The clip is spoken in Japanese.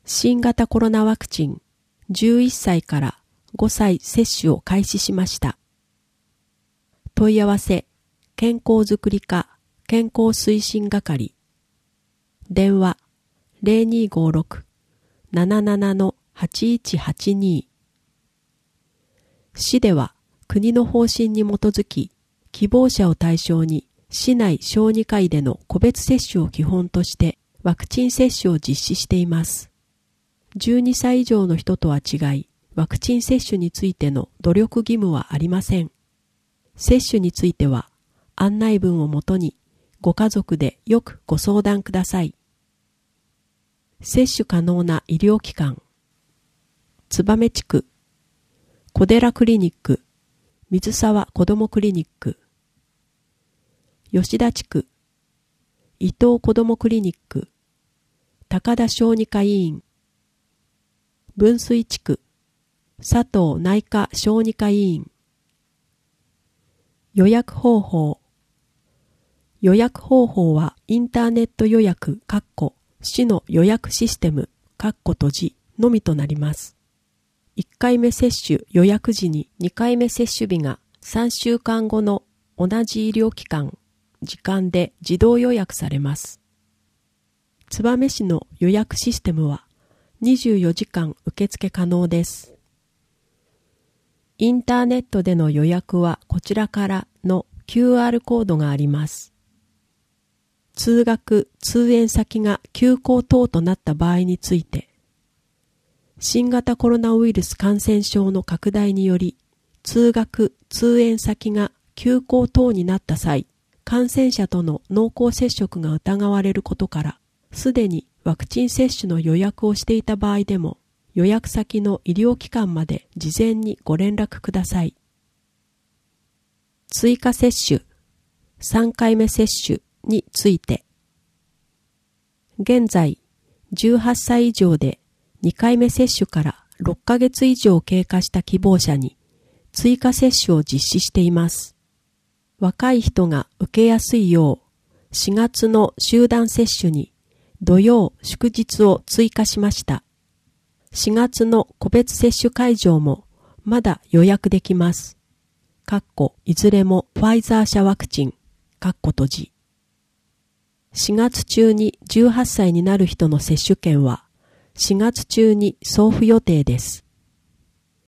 新型コロナワクチン11歳から5歳接種を開始しました。問い合わせ、健康づくり課健康推進係。電話 0256-77-8182。市では国の方針に基づき、希望者を対象に市内小児科医での個別接種を基本としてワクチン接種を実施しています。12歳以上の人とは違い、ワクチン接種についての努力義務はありません。接種については案内文をもとにご家族でよくご相談ください。接種可能な医療機関、燕地区、小寺クリニック、水沢子どもクリニック、吉田地区、伊東子どもクリニック、高田小児科医院、分水地区、佐藤内科小児科医院。予約方法。予約方法はインターネット予約市の予約システム閉じのみとなります。1回目接種予約時に2回目接種日が3週間後の同じ医療機関、時間で自動予約されます。燕市の予約システムは24時間受付可能です。インターネットでの予約はこちらからの QR コードがあります。通学・通園先が休校等となった場合について、新型コロナウイルス感染症の拡大により、通学・通園先が休校等になった際、感染者との濃厚接触が疑われることから、すでにワクチン接種の予約をしていた場合でも、予約先の医療機関まで事前にご連絡ください。追加接種、3回目接種について。現在、18歳以上で2回目接種から6ヶ月以上経過した希望者に追加接種を実施しています。若い人が受けやすいよう、4月の集団接種に土曜・祝日を追加しました。4月の個別接種会場もまだ予約できます。いずれもファイザー社ワクチン、閉じ。4月中に18歳になる人の接種券は4月中に送付予定です。